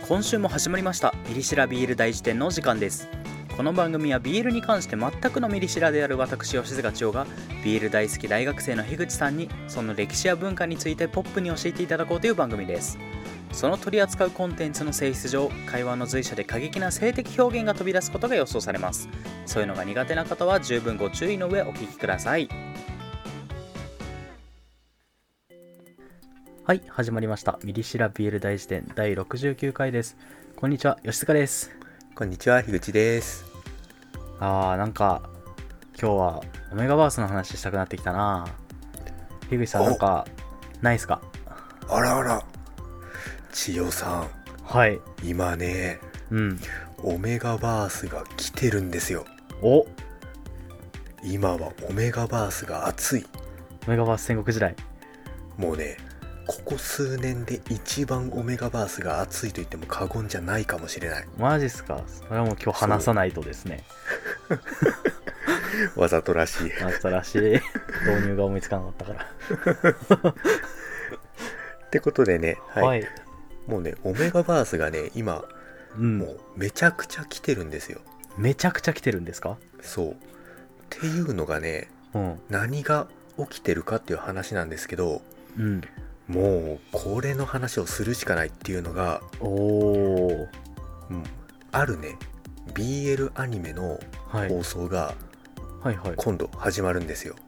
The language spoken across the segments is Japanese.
今週も始まりましたミリシラビール大辞典のお時間です。この番組はビールに関して全くのミリシラである私吉塚千代がビール大好き大学生の樋口さんにその歴史や文化についてポップに教えていただこうという番組です。その取り扱うコンテンツの性質上、会話の随所で過激な性的表現が飛び出すことが予想されます。そういうのが苦手な方は十分ご注意の上お聞きください。はい、始まりましたミリシラビール大辞典第69回です。こんにちは、吉塚です。 こんにちは、樋口です。 なんか今日はオメガバースの話したくなってきたな。樋口さんなんかないっすか？ あらあら、千代さん。 はい。 今ね、オメガバースが来てるんですよ。今はオメガバースが熱い。 オメガバース戦国時代。 もうね、ここ数年で一番オメガバースが熱いと言っても過言じゃないかもしれない。 マジっすか？それはもう今日話さないとですね。 わざとらしい。 わざとらしい。導入が思いつかなかったから。 ってことでね、はい。もうね、オメガバースがね、今、もうめちゃくちゃ来てるんですよ。 めちゃくちゃ来てるんですか？ そう。っていうのがね、何が起きてるかっていう話なんですけど、もうこれの話をするしかないっていうのが、あるね BL アニメの放送が今度始まるんですよ。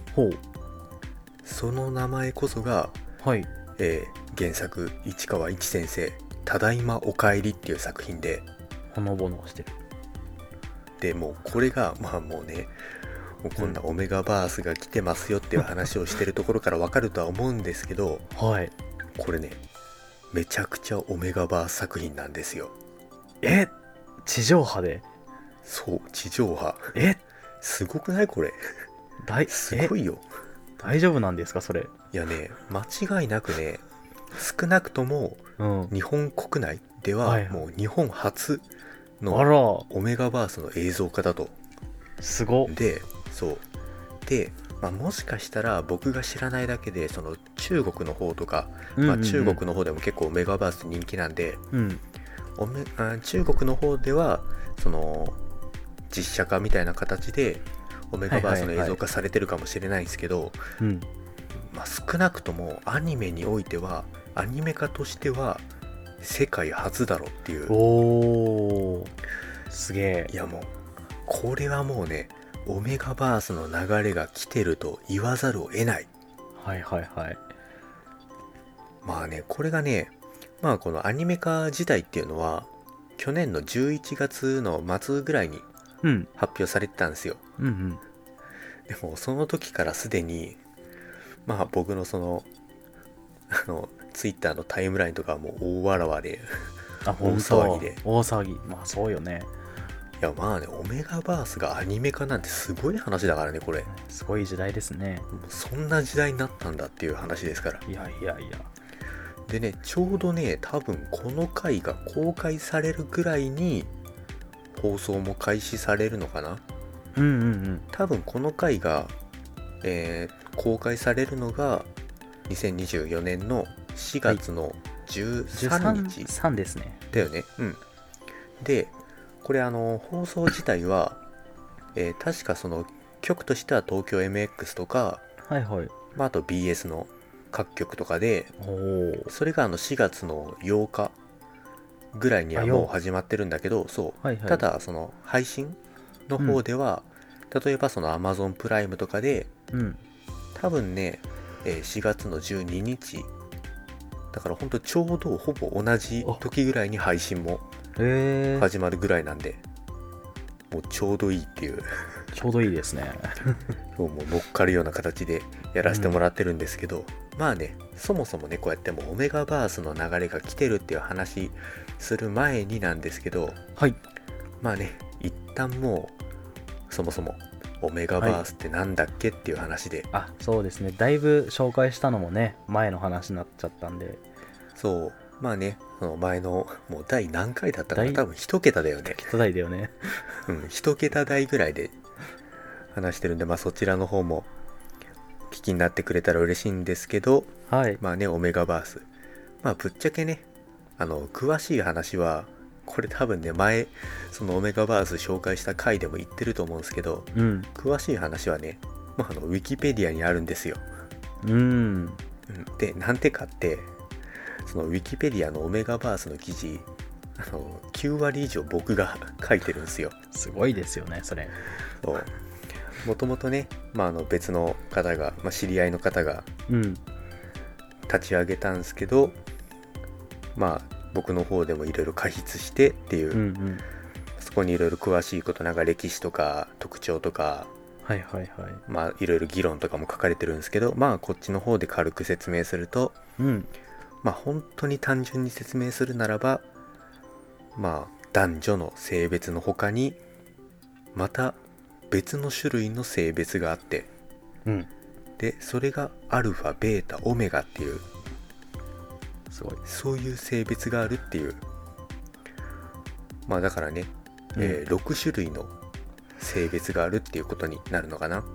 その名前こそが、原作市川一先生ただいまおかえりっていう作品で、 ほのぼのしてる。 でもうこれがもうね、もうこんなオメガバースが来てますよっていう話をしてるところから分かるとは思うんですけど、これね、めちゃくちゃオメガバース作品なんですよ。 地上波で？ そう、地上波。すごくないこれ？すごいよ。 大丈夫なんですかそれ？ いやね、間違いなくね、少なくとも日本国内ではもう日本初のオメガバースの映像化だと。 すごっ。 で、そうで、もしかしたら僕が知らないだけで、その中国の方とか、中国の方でも結構オメガバース人気なんで、中国の方ではその実写化みたいな形でオメガバースの映像化されてるかもしれないんですけど、少なくともアニメにおいてはアニメ化としては世界初だろっていう。 すげえ。 いやもうこれはもうね、オメガバースの流れが来てると言わざるを得ない。まあね、これがね、このアニメ化自体っていうのは去年の11月の末ぐらいに発表されてたんですよ。でもその時からすでに僕のそのツイッターのタイムラインとかはもう大わらわで大騒ぎで。 大騒ぎ。そうよね。 いやね、オメガバースがアニメ化なんてすごい話だからね、これ。 すごい時代ですね。 そんな時代になったんだっていう話ですから。 いや。 でね、ちょうどね、多分この回が公開されるぐらいに放送も開始されるのかな。多分この回が、公開されるのが2024年の4月の13日、 3ですね。 だよね。で、これ放送自体は、確かその局としては東京 MX とか、あと BS の各局とかで、それが4月の8日ぐらいにはもう始まってるんだけど、ただその配信の方では、例えばその Amazon プライムとかで、多分ね、4月の12日だから本当ちょうどほぼ同じ時ぐらいに配信も始まるぐらいなんで、もうちょうどいいっていう。 ちょうどいいですね。 もう乗っかるような形でやらせてもらってるんですけど、そもそもね、こうやってもうオメガバースの流れが来てるっていう話する前になんですけど、一旦もうそもそもオメガバースってなんだっけっていう話で、 そうですね、だいぶ紹介したのもね前の話になっちゃったんで、 その前のもう第何回だったかな、多分1桁だよね。 1桁台だよね。 1桁台ぐらいで話してるんで、そちらの方も聞きになってくれたら嬉しいんですけど、オメガバース、ぶっちゃけね、 詳しい話はこれ多分ね、前そのオメガバース紹介した回でも言ってると思うんですけど、詳しい話はね、ウィキペディアにあるんですよ。で、なんてかって、そのウィキペディアのオメガバースの記事、9割以上僕が書いてるんですよ。 すごいですよね、それ。 もともとね、別の方が、知り合いの方が立ち上げたんですけど、僕の方でもいろいろ加筆してっていう、そこにいろいろ詳しいこと、なんか歴史とか特徴とか、いろいろ議論とかも書かれてるんですけど、こっちの方で軽く説明すると、本当に単純に説明するならば、男女の性別の他にまた別の種類の性別があって、でそれがアルファ、ベータ、オメガっていう、すごい、そういう性別があるっていう、だからね、6種類の性別があるっていうことになるのかな。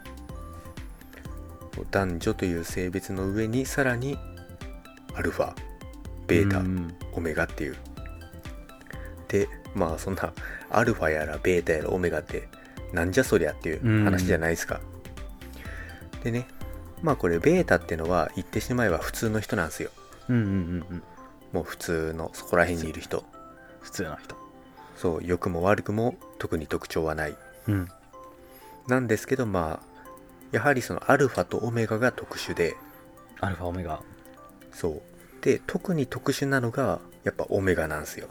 男女という性別の上にさらにアルファ、ベータ、オメガっていう。で、そんなアルファやらベータやらオメガってなんじゃそりゃっていう話じゃないですか。でね、これベータってのは言ってしまえば普通の人なんですよ。もう普通のそこら辺にいる人。 普通の人。 そう、良くも悪くも特に特徴はない。なんですけど、やはりそのアルファとオメガが特殊で。 アルファ、オメガ。 そう。で、特に特殊なのがやっぱオメガなんですよ。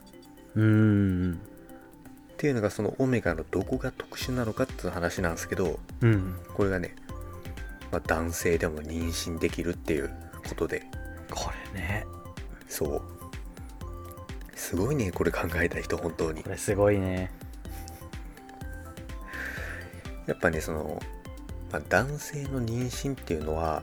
っていうのが、そのオメガのどこが特殊なのかっていう話なんですけど、これがね、男性でも妊娠できるっていうことで。 これね、 そうすごいね、これ考えた人。本当にこれすごいね。 やっぱね、その、男性の妊娠っていうのは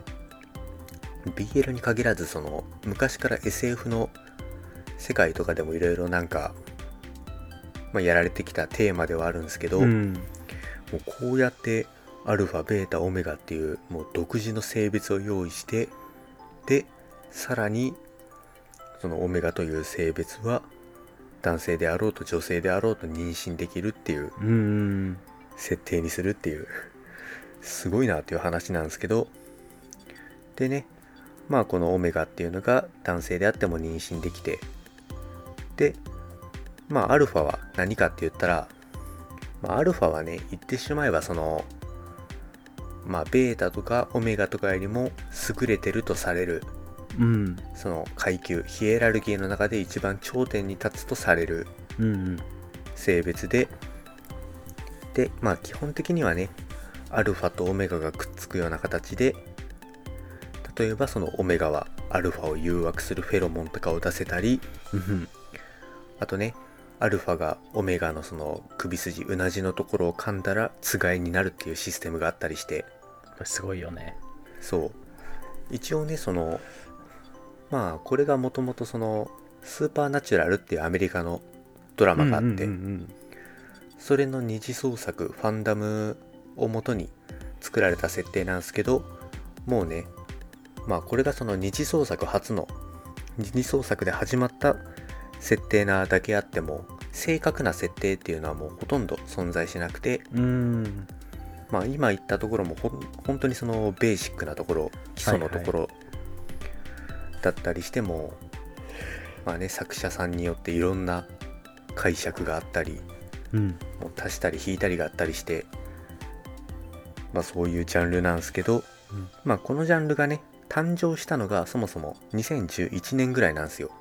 BL に限らず、その昔から SF の世界とかでもいろいろなんか、やられてきたテーマではあるんですけど、もうこうやってアルファ、ベータ、オメガっていうもう独自の性別を用意して、でさらにそのオメガという性別は男性であろうと女性であろうと妊娠できるっていう設定にするっていう、すごいなっていう話なんですけど、でね、このオメガっていうのが男性であっても妊娠できて、でアルファは何かって言ったら、アルファはね、言ってしまえばそのベータとかオメガとかよりも優れてるとされる、その階級、ヒエラルキーの中で一番頂点に立つとされる性別で、で基本的にはね、アルファとオメガがくっつくような形で、例えばそのオメガはアルファを誘惑するフェロモンとかを出せたり、あとね、アルファがオメガのその首筋、うなじのところを噛んだらつがいになるっていうシステムがあったりして、 これすごいよね。 そう、一応ね、そのこれがもともとそのスーパーナチュラルっていうアメリカのドラマがあって、それの二次創作ファンダムを元に作られた設定なんですけど、もうね、これがその二次創作初の二次創作で始まった設定なだけあっても、正確な設定っていうのはもうほとんど存在しなくて、今言ったところも本当にそのベーシックなところ、基礎のところだったりしても、作者さんによっていろんな解釈があったり、もう足したり引いたりがあったりして、そういうジャンルなんですけど、このジャンルがね、誕生したのがそもそも2011年ぐらいなんですよ。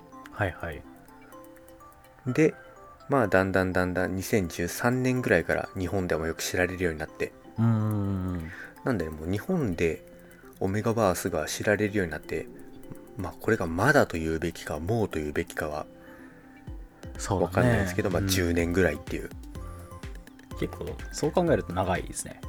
で、だんだん2013年ぐらいから日本でもよく知られるようになって、なんでもう日本でオメガバースが知られるようになって、これがまだというべきかもうというべきかは分かんないですけど、10年ぐらいっていう、 結構そう考えると長いですね。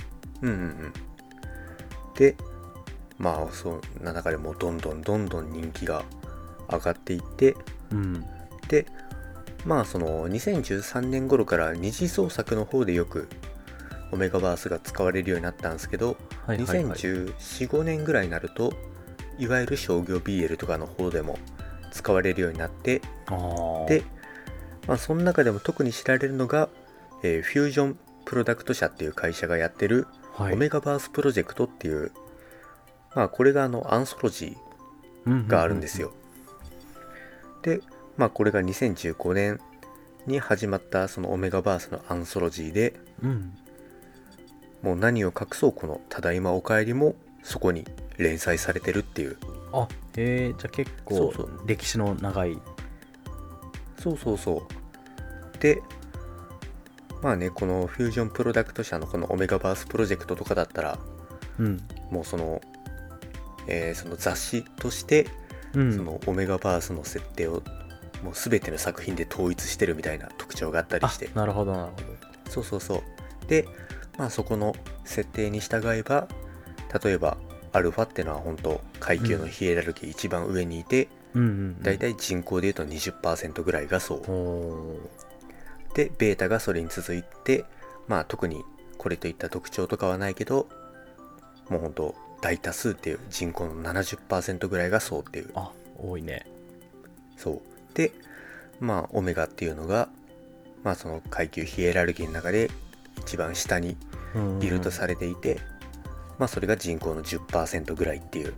でそんな中でもどんどん人気が上がっていって、でその2013年頃から二次創作の方でよくオメガバースが使われるようになったんですけど、2014、15年ぐらいになると、いわゆる商業 BL とかの方でも使われるようになって、で、その中でも特に知られるのが、フュージョンプロダクト社っていう会社がやってる、オメガバースプロジェクトっていう、これがアンソロジーがあるんですよ。で、これが2015年に始まったそのオメガバースのアンソロジーで、もう何を隠そうこのただいまおかえりもそこに連載されてるっていう。 じゃあ結構歴史の長い。 そうで、このフュージョンプロダクト社のこのオメガバースプロジェクトとかだったら、もうその雑誌として、そのオメガバースの設定をもう全ての作品で統一してるみたいな特徴があったりして。 なるほど。 そうで、そこの設定に従えば、例えばアルファってのは本当階級のヒエラルキー一番上にいて、だいたい人口でいうと 20% ぐらいがそうで、ベータがそれに続いて、特にこれといった特徴とかはないけど、もう本当大多数っていう人口の 70% ぐらいがそうっていう。 多いね。 そうで、オメガっていうのが、その階級ヒエラルキーの中で一番下にいるとされていて、それが人口の 10% ぐらいっていう。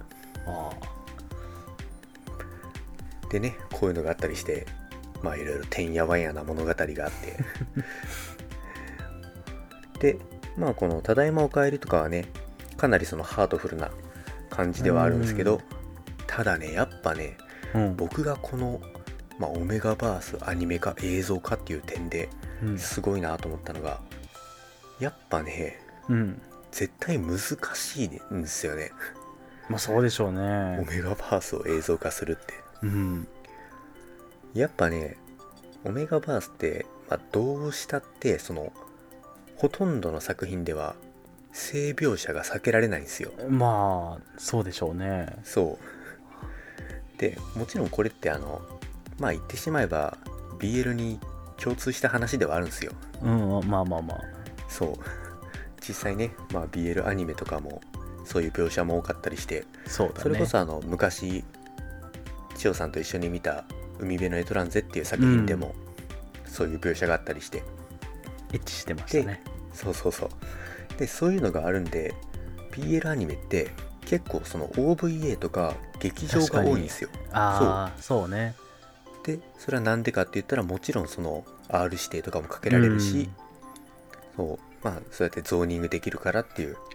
でね、こういうのがあったりして、いろいろてんやわんやな物語があってで、このただいまおかえりとかはね、かなりそのハートフルな感じではあるんですけど、ただね、やっぱね、僕がこの、オメガバースアニメ化映像化っていう点ですごいなと思ったのが、やっぱね、絶対難しいんですよね。 そうでしょうね。 オメガバースを映像化するって。やっぱね、オメガバースって、どうしたってそのほとんどの作品では性描写が避けられないんですよ。 そうでしょうね。 そうで、もちろんこれって言ってしまえば BL に共通した話ではあるんですよ。そう実際ね、BL アニメとかもそういう描写も多かったりして、それこそ昔千代さんと一緒に見た海辺のエトランゼっていう作品でも、そういう描写があったりしてエッチしてましたね。 そうで、そういうのがあるんで BL アニメって結構その OVA とか劇場が多いんですよ。 そうね。 で、それはなんでかって言ったら、もちろんその R 指定とかもかけられるし、そうやってゾーニングできるからっていう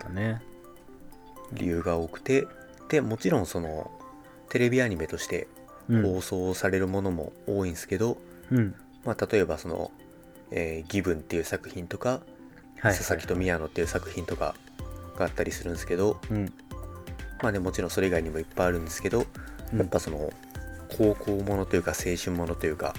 理由が多くて、でもちろんそのテレビアニメとして放送されるものも多いんですけど、例えばその、ギブンっていう作品とか、佐々木と宮野っていう作品とかがあったりするんですけど、もちろんそれ以外にもいっぱいあるんですけど、やっぱその高校ものというか青春ものというか、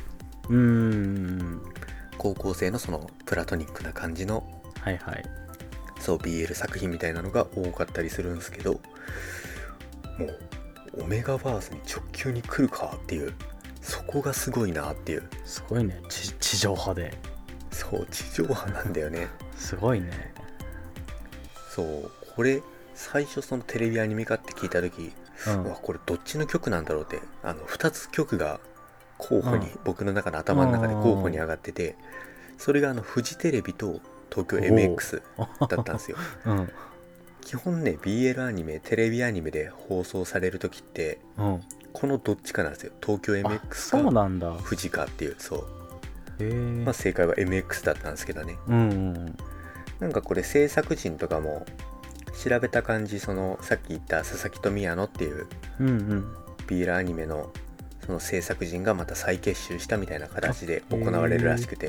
高校生のそのプラトニックな感じの、そう BL 作品みたいなのが多かったりするんですけど、もうオメガバースに直球に来るかっていう、そこがすごいなっていう。 すごいね、地上波で。 そう地上波なんだよね。 すごいね。 そうこれ最初そのテレビアニメ化って聞いた時、これどっちの曲なんだろうって、2つ曲が候補に、僕の中の頭の中で候補に上がってて、それがフジテレビと東京 MX だったんですよ。基本ね BL アニメテレビアニメで放送される時って、このどっちかなんですよ。東京 MX かフジかっていう。そう正解は MX だったんですけどね。なんかこれ制作陣とかも調べた感じ、そのさっき言った佐々木と宮野っていう、BL アニメのその制作陣がまた再結集したみたいな形で行われるらしくて、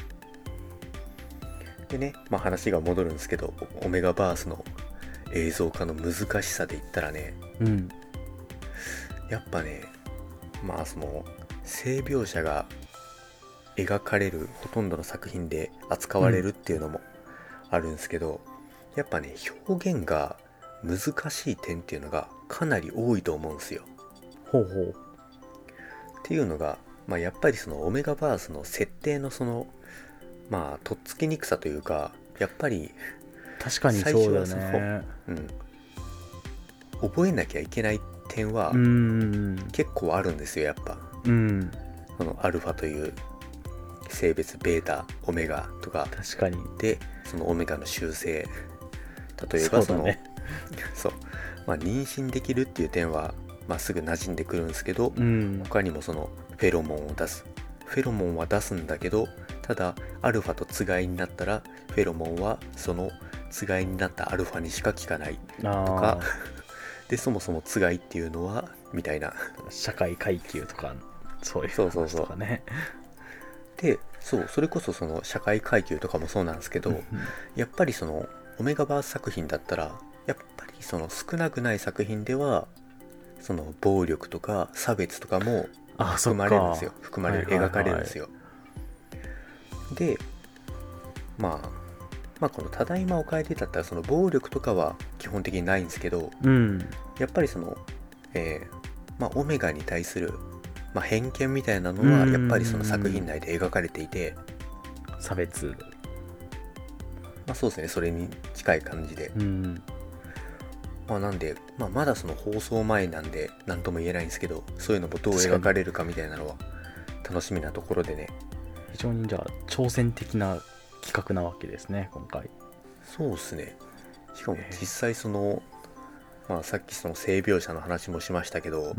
でね、話が戻るんですけど、オメガバースの映像化の難しさで言ったらね、やっぱね、その性描写が描かれるほとんどの作品で扱われるっていうのもあるんですけど、やっぱね表現が難しい点っていうのがかなり多いと思うんですよ。っていうのが、やっぱりそのオメガバースの設定のそのとっつきにくさというか、やっぱり確かにそうだね。 覚えなきゃいけないっ点は結構あるんですよやっぱ。このアルファという性別、ベータ、オメガとか確かにで、そのオメガの習性、例えばそのそう、まあ、妊娠できるっていう点は、まあ、すぐ馴染んでくるんですけど、他にもそのフェロモンを出す、フェロモンは出すんだけど、ただアルファとつがいになったらフェロモンはそのつがいになったアルファにしか効かないとかで、そもそもつがいっていうのはみたいな、 社会階級とかそういう話とかね。 で、それこそその社会階級とかもそうなんですけど、やっぱりそのオメガバース作品だったら、やっぱりその少なくない作品ではその暴力とか差別とかも含まれるんですよ。描かれるんですよ。で、まあこのただいまお帰りだったらその暴力とかは基本的にないんですけど、やっぱりその、まあ、オメガに対する、まあ、偏見みたいなのはやっぱりその作品内で描かれていて、 差別、 まあそうですね、それに近い感じで、まあなんで、まあ、まだその放送前なんで何とも言えないんですけど、そういうのもどう描かれるかみたいなのは楽しみなところでね。 非常にじゃあ挑戦的な企画なわけですね今回。 そうですね。しかも実際その、まあさっきその性描写の話もしましたけど、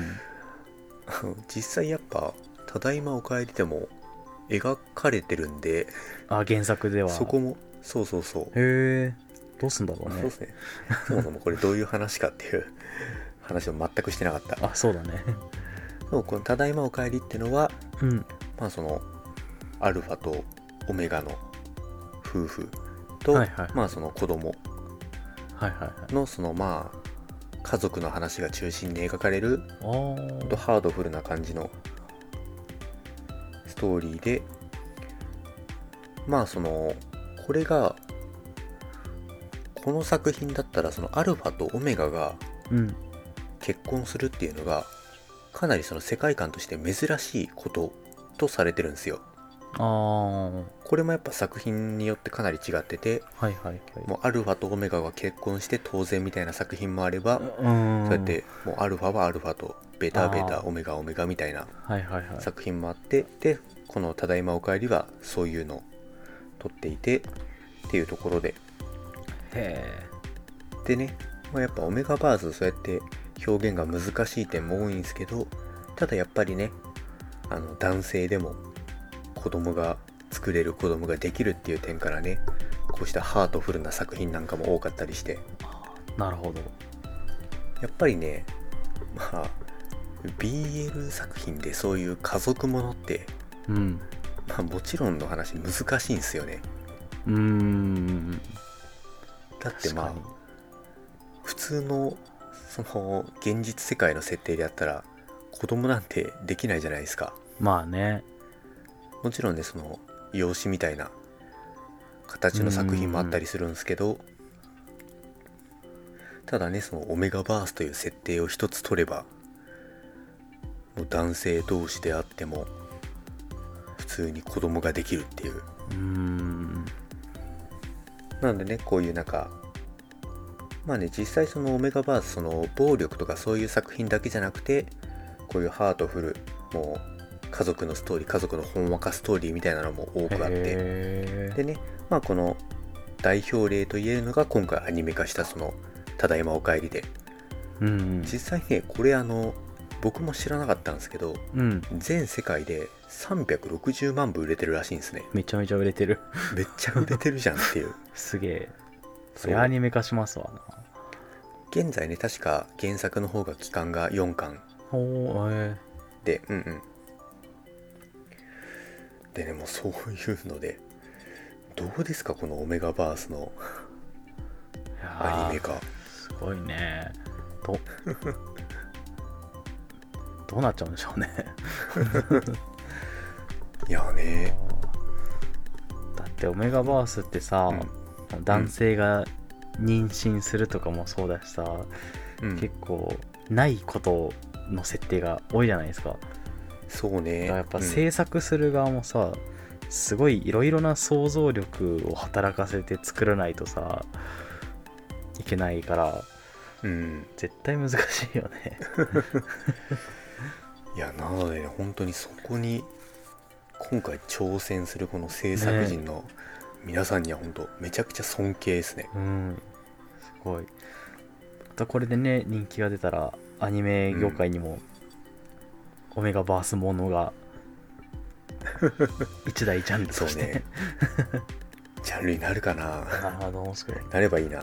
実際やっぱただいまお帰りでも描かれてるんで、 原作ではそこもそうへえ、どうすんだろうね。 そうですね。そもそもこれどういう話かっていう話を全くしてなかった。 そうだね。 このただいまお帰りってのは、まあそのアルファとオメガの夫婦と、まあその子供のそのまあ家族の話が中心に描かれるとハードフルな感じのストーリーで、まあそのこれがこの作品だったらそのアルファとオメガが結婚するっていうのがかなりその世界観として珍しいこととされてるんですよ。これもやっぱ作品によってかなり違ってて、もうアルファとオメガが結婚して当然みたいな作品もあれば、そうやってもうアルファはアルファとベータはベータ、オメガはオメガみたいな作品もあって、でこのただいまお帰りはそういうのを撮っていてっていうところで、でね、まあ、やっぱオメガバースそうやって表現が難しい点も多いんですけど、ただやっぱりね、男性でも子供が作れる、子供ができるっていう点からね、こうしたハートフルな作品なんかも多かったりして。 なるほど。 やっぱりね、まあ BL 作品でそういう家族ものって、まあもちろんの話難しいんですよね。だってまあ普通のその現実世界の設定であったら子供なんてできないじゃないですか。 まあね。 もちろんね、その養子みたいな形の作品もあったりするんですけど、ただね、そのオメガバースという設定を一つ取れば、もう男性同士であっても普通に子供ができるっていう。なんでね、こういうなんか、まあね、実際そのオメガバース、その暴力とかそういう作品だけじゃなくて、こういうハートフル、もう家族のストーリー、家族のほんわかストーリーみたいなのも多くあって、でね、まあこの代表例と言えるのが今回アニメ化したそのただいまお帰りで、実際ね、これ僕も知らなかったんですけど、全世界で360万部売れてるらしいんですね。 めちゃめちゃ売れてる。 めっちゃ売れてるじゃんっていうすげえ。それアニメ化しますわな。 現在ね、確か原作の方が期間が4巻で、でね、もうそういうのでどうですか、このオメガバースのアニメ化。 すごいね。どうなっちゃうんでしょうね。 いやね、 だってオメガバースってさ、男性が妊娠するとかもそうだしさ、結構ないことの設定が多いじゃないですか。 そうね。 やっぱ制作する側もさ、すごいいろいろな想像力を働かせて作らないとさいけないから、 うん、 絶対難しいよねいやなので、ね、本当にそこに今回挑戦するこの制作陣の皆さんには本当めちゃくちゃ尊敬ですね。 うん、すごい。またこれでね人気が出たらアニメ業界にもオメガバースものが一大ジャンルとして、 そうねジャンルになるかな。なればいいな。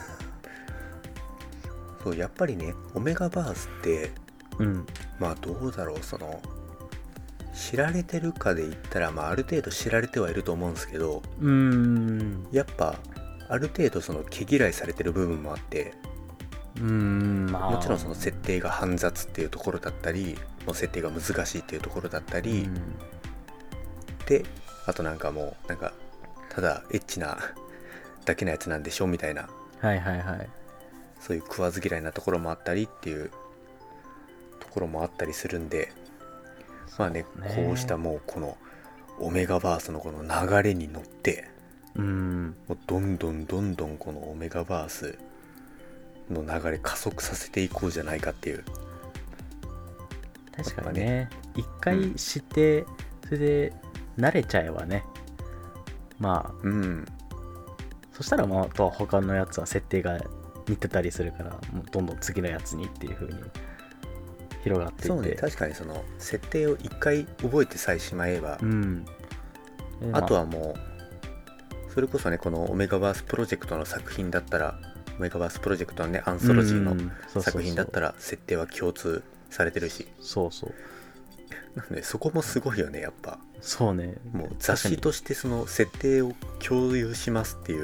そうやっぱりねオメガバースって、 うん、 まあどうだろう、その知られてるかで言ったら、まあある程度知られてはいると思うんですけど、やっぱある程度その毛嫌いされてる部分もあって、 まあ、 もちろんその設定が煩雑っていうところだったり、もう設定が難しいっていうところだったり、であとなんかもうなんかただエッチなだけのやつなんでしょみたいな、 はいはいはい、 そういう食わず嫌いなところもあったりっていうところもあったりするんで、まあね、こうしたもうこのオメガバースのこの流れに乗って、もうどんどんどんどんこのオメガバースの流れ加速させていこうじゃないかっていう。 確かにね、一回知って、それで慣れちゃえばね、まあ、そしたらまああとは他のやつは設定が似てたりするから、もうどんどん次のやつにっていう風に広がっていって。 そうね、確かにその設定を一回覚えてさえしまえば、あとはもうそれこそね、このオメガバースプロジェクトの作品だったら、オメガバースプロジェクトのねアンソロジーの作品だったら設定は共通されてるし、 そうそう、 なんでそこもすごいよね、やっぱ。 そうね、 もう雑誌としてその設定を共有しますっていう、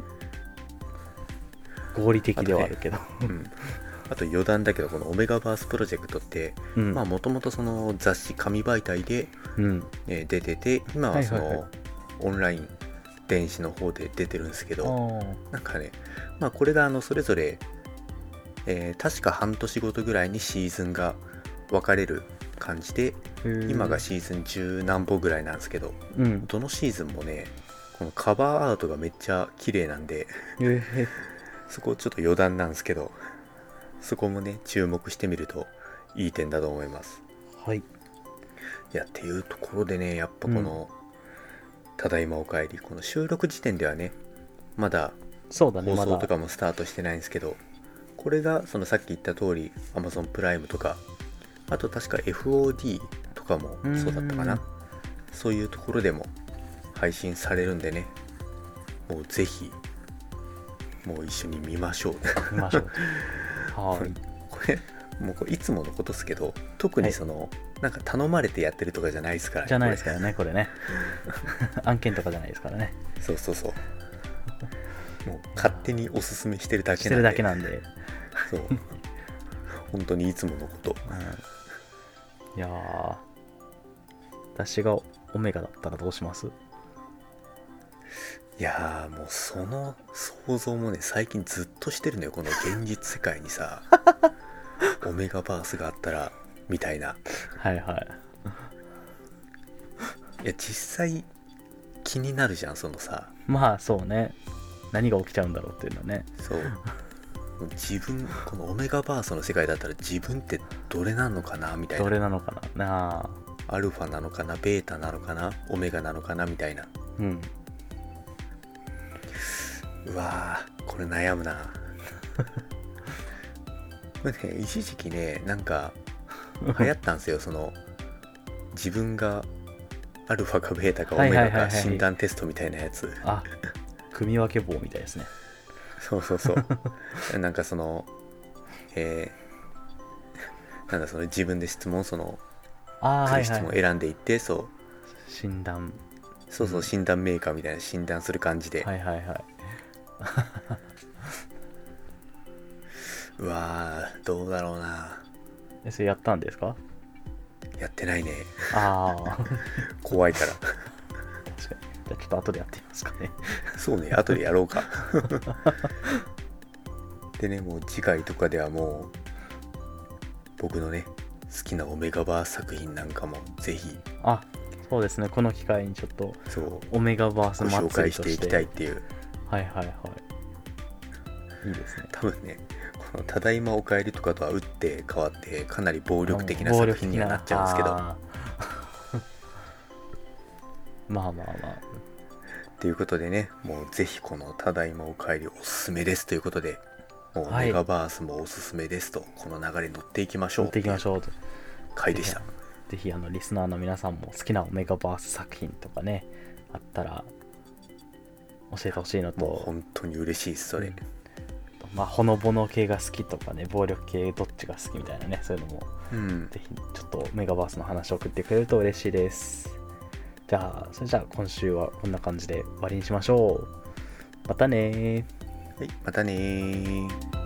合理的ではあるけど、 あと余談だけど、このオメガバースプロジェクトって、まあもともとその雑誌紙媒体で、出てて、今はそのオンライン電子の方で出てるんですけど、なんかね、まあこれがそれぞれ、確か半年ごとぐらいにシーズンが分かれる感じで、今がシーズン10何本ぐらいなんですけど、どのシーズンもね、このカバーアートがめっちゃ綺麗なんで、そこちょっと余談なんですけど、そこもね注目してみるといい点だと思います。 はい。 いやっていうところでね、やっぱこの、ただいまおかえり、この収録時点ではねまだ放送とかもスタートしてないんですけど、これがそのさっき言った通り Amazon プライムとか、あと確か FOD とかもそうだったかな、そういうところでも配信されるんでね、もうぜひもう一緒に見ましょうはい、これもういつものことですけど、特にその、なんか頼まれてやってるとかじゃないですからね。 じゃないですからね、これね案件とかじゃないですからね。 そうそうそう、もう勝手におすすめしてるだけなんでそう本当にいつものこと、 いやー、私がオメガだったらどうします？ いやー、もうその想像もね最近ずっとしてるのよ、この現実世界にさオメガバースがあったらみたいな。 はいはい。 いや実際気になるじゃん、そのさ。 まあそうね、何が起きちゃうんだろうっていうのはね。 そう自分、このオメガバースの世界だったら自分ってどれなのかなみたいな。 どれなのかな、 アルファなのかな、ベータなのかな、オメガなのかなみたいな。うわー、これ悩むなこれね、一時期ね、なんか流行ったんですよその自分がアルファかベータかオメガか診断テストみたいなやつ。 あ、組み分け棒みたいですね。 そうそうそうなんかそのなんだ、その自分で質問、その来る質問を選んでいって、そう診断、 そうそう、診断メーカーみたいな診断する感じで。うわー、どうだろうな。 それやったんですか？ やってないね。 ああ怖いから確かに。じゃあちょっと後でやってみますかね。 そうね、後でやろうかでね、もう次回とかではもう僕のね好きなオメガバース作品なんかもぜひ、 あ、そうですね、この機会にちょっとそうオメガバースご紹介していきたいっていう。 はいはいはい、いいですね。 多分ね、こただいまお帰りとかとは打って変わってかなり暴力的な作品にはなっちゃうんですけどまあということでね、もうぜひこのただいまお帰りおすすめですということで、もうメガバースもおすすめですと、この流れに乗っていきましょうという回でした。 ぜひリスナーの皆さんも好きなメガバース作品とかねあったら教えてほしいのと、 もう本当に嬉しいですそれ、 ほのぼの系が好きとかね、暴力系どっちが好きみたいなね、そういうのも、ぜひちょっとメガバースの話を送ってくれると嬉しいです。じゃあそれじゃあ今週はこんな感じで終わりにしましょう。またね。 はい、またね。